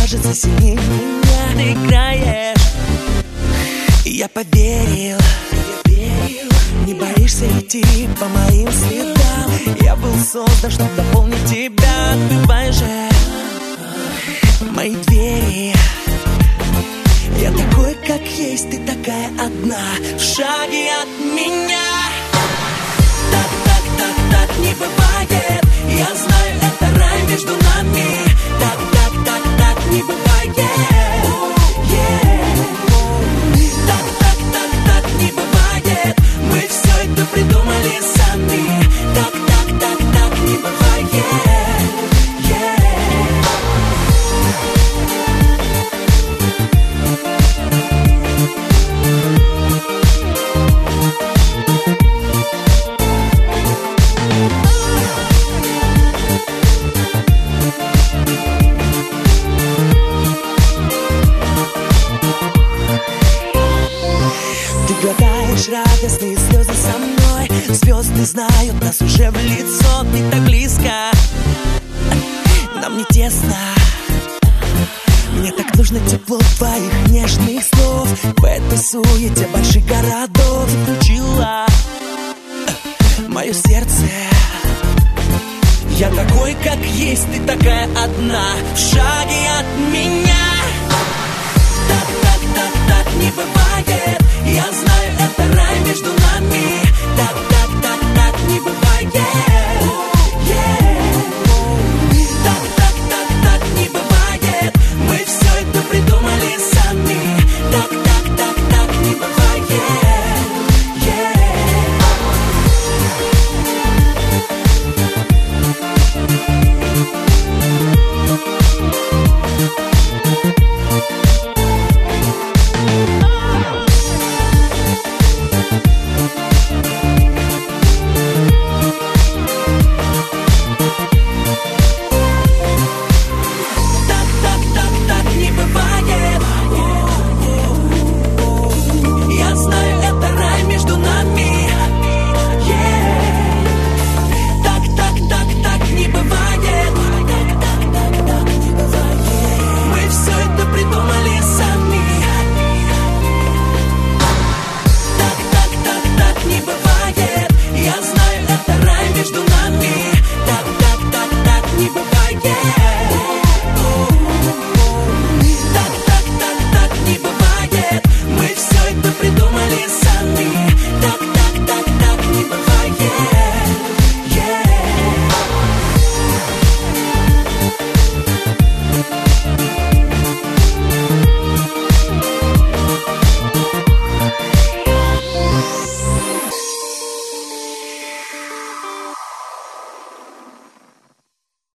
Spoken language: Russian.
кажется сильнее меня. Ты играешь, и я поверил. Не боишься идти по моим следам. Я был создан, чтобы дополнить тебя. Открывай же мои двери. Я такой, как есть, ты такая одна, в шаге от меня. Так, так, так, так не бывает. Я знаю, это рай между нами. Так, так, так, так не бывает. Так, так, так, так не бывает. Мы все это придумали сами. Так, так, так, так не бывает. Ты глотаешь радостные слезы со мной. Звезды знают нас уже в лицо. Ты так близко, нам не тесно. Мне так нужно тепло твоих нежных слов. В этой суете больших городов включила мое сердце. Я такой, как есть, ты такая одна, в шаге от меня. Так, так, так, так не бывает. Я знаю, это рай между нами. Так, так, так, так не бывает. Так, так, так, так не бывает. Мы все это придумали сами. Так, так, так, так не бывает.